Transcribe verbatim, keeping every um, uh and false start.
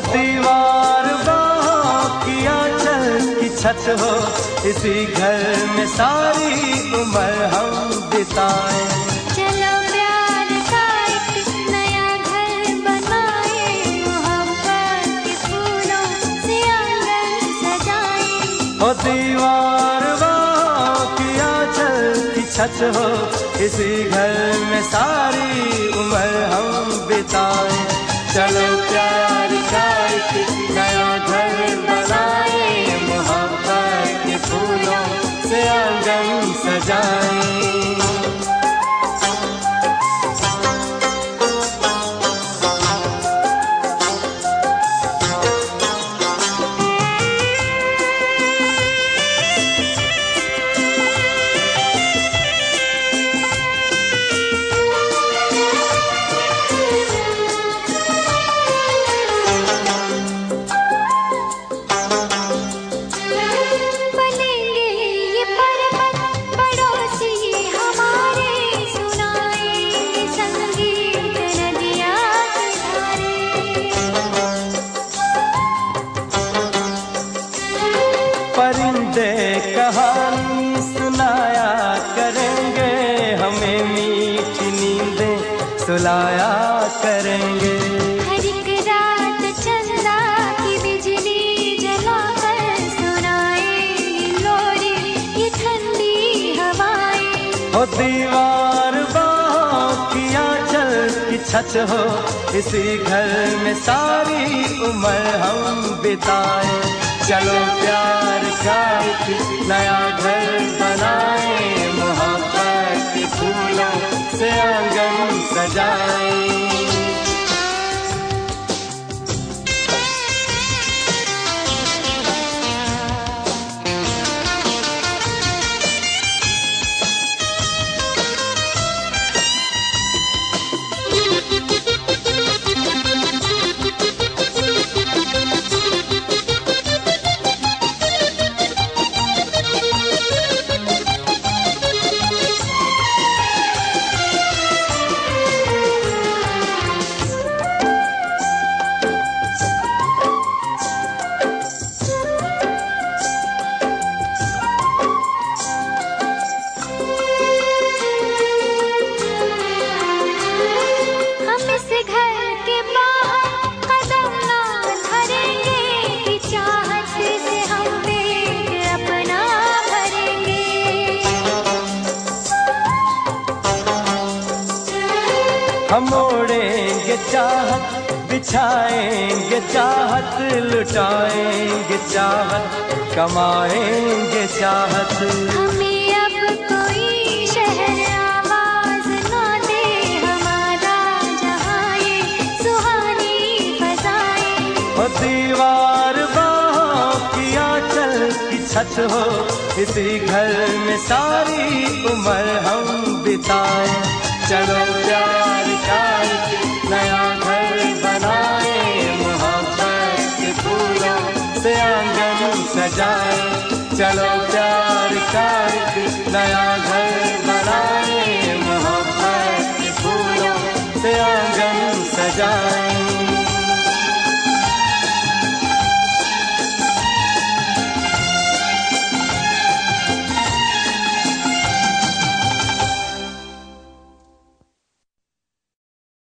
दीवार बाहों की आंचल की छत हो, इसी घर में सारी उम्र हम बिताए। चलो प्यार का एक नया घर बनाए, मोहब्बत के फूलों से आंगन सजाए। ओ दीवार बाहों की आंचल की छत हो, इसी घर में सारी उम्र हम बिताए। चलो प्यार का एक नया घर बनाए, मोहब्बत के फूलों से आंगन सजाए। परिंदे कहानी सुनाया करेंगे, हमें मीठी नींदें सुलाया करेंगे। हर एक रात चंदा की बिजली जलाकर सुनाएंगे लोरी ये ठंडी हवाएं। हो दीवार बाहों की आंचल की छत हो, इसी घर में सारी उम्र हम बिताए। चलो प्यार का एक नया घर बनाए, मोहब्बत के फूलों से आंगन सजाए। हम ओढ़ेंगे चाहत, बिछाएंगे चाहत, लुटाएंगे चाहत, कमाएंगे चाहत। हमें अब कोई शहर आवाज ना दे, हमारा जहाँ ये सुहानी फजाएं। हो दीवार बाहों की आंचल की छत हो, इसी घर में सारी उम्र हम बिताए। चलो प्यार का एक नया घर बनाए, मोहब्बत के फूलों से आंगन सजाए। चलो प्यार का एक नया घर बनाए, मोहब्बत के फूलों से आंगन सजाए।